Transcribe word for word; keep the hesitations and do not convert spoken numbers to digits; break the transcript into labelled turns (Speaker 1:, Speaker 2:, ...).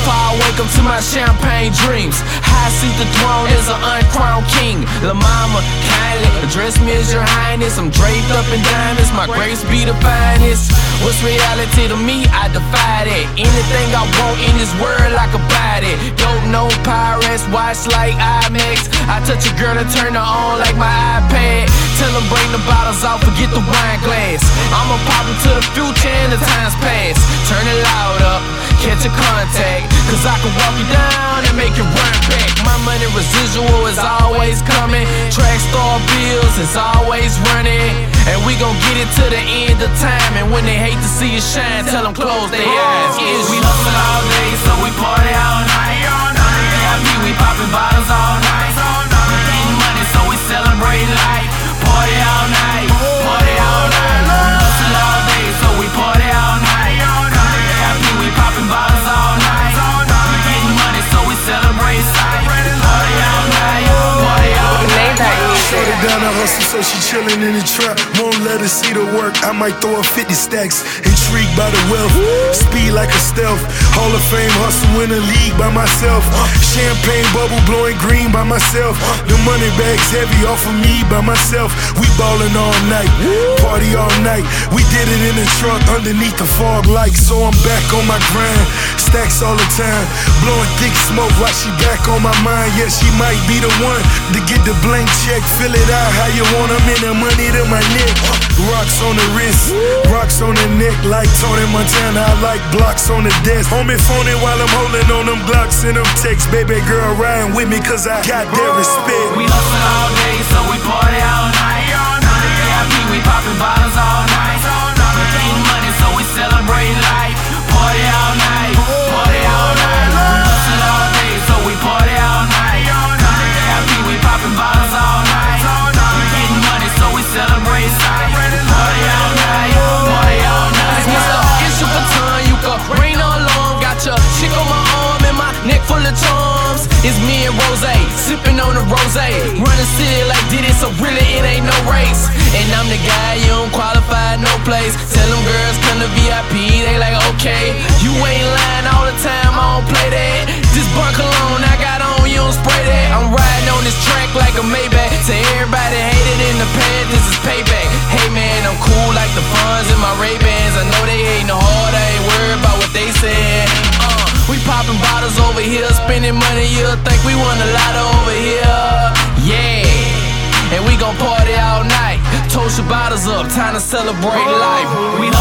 Speaker 1: before I wake up to my champagne dreams. High seat the throne as an uncrowned king. La mama, kindly address me as your highness. I'm draped up in diamonds, my grace be the finest. What's reality to me? I defy that. Anything I want in this world, I can buy that. Dope, no pirates, watch like IMAX. I touch a girl and turn her on like my iPad. Tell them bring the bottles out, forget the wine glass. I'ma pop into the future and the time's past. Turn it loud up, catch a contact, cause I can walk you down and make you run back. My money residual is always coming. Track star bills is always running. And we gon' get it to the end of time. And when they hate to see you shine, tell them close their eyes.
Speaker 2: Yeah, we hustle all day, so we party all night. V I P, we poppin' bottles all night. We getting money, so we celebrate life. Party all night, party all night. We hustle all day, so we party all night. V I P, we poppin' bottles all night. We getting money, so we celebrate life. Party all night, party all night.
Speaker 3: Shorty down the hustle, so she chillin' in the trap. Won't let her see the work, I might throw her fifty stacks. Intrigued by the wealth, speed like a stealth. Hall of Fame hustle in the league by myself. Champagne bubble blowing green by myself. The money bags heavy off of me by myself. We ballin' all night, party all night. We did it in the truck underneath the fog light. So I'm back on my grind, stacks all the time. Blowing thick smoke while she back on my mind. Yeah, she might be the one to get the blank check. Fill it out how you want, I'm in the money to my neck. Rocks on the wrist, rocks on the neck. Like Tony Montana, I like blocks on the desk. Homie phony while I'm holding on them Glocks and them texts. Baby girl riding with me cause I got that respect.
Speaker 2: We hustle all day, so we party all night. V I P, we poppin' bottles all night. We getting money, so we celebrate life. Party all night, party all night. We hustle all day, so we party all night. V I P, we poppin' bottles all night. We getting money, so we celebrate life. Party all night, party all night.
Speaker 1: It's your baton, you can rain all along. Got your chick on my arm and my neck full of charms. It's me and Rose, sippin' on the rose. Running city like Diddy, so really it ain't no race. And I'm the guy, you don't qualify, no place. Tell them girls come to V I P, they like okay. You ain't lying all the time, I don't play that. This bun cologne I got on, you don't spray that. I'm riding on this track like a Maybach. To everybody hated in the past, this is payback. Hey man, I'm cool like the funds in my Ray-Bans. I know they hating hard, I ain't worried about what they said. Uh, we popping bottles over here, spending money, you'll think we won a lot over here. Yeah, and we gon' party all night. Toast your bottles up, time to celebrate life. We